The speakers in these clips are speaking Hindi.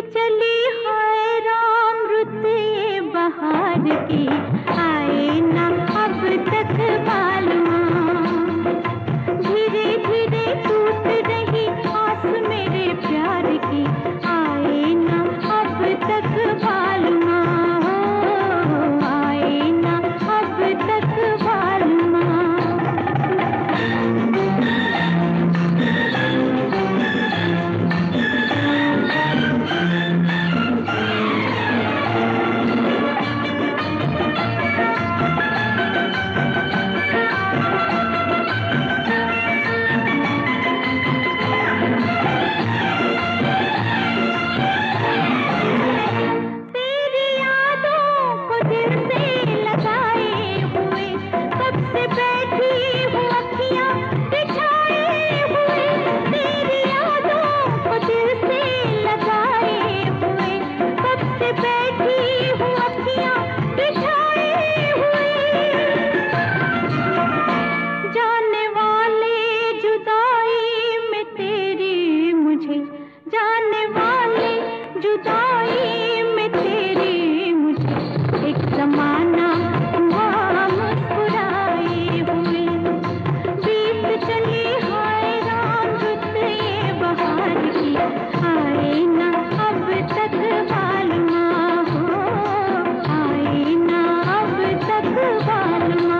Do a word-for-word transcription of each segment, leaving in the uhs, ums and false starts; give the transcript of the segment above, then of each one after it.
चली है राम रुत ये बहार की, आए ना अब तक बालमा। धीरे धीरे टूट रही आस मेरे प्यार की, आए ना अब तक बालमा, आए ना अब तक बालमा। जाने वाले जुदाई में तेरी मुझे एक जमाना हुआ मुस्कुराए हुए। बीत चली हाय राम रुत ये बहार की, आए ना अब तक बालमा, हो आए ना अब तक बालमा।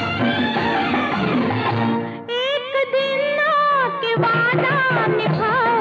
वादा निभा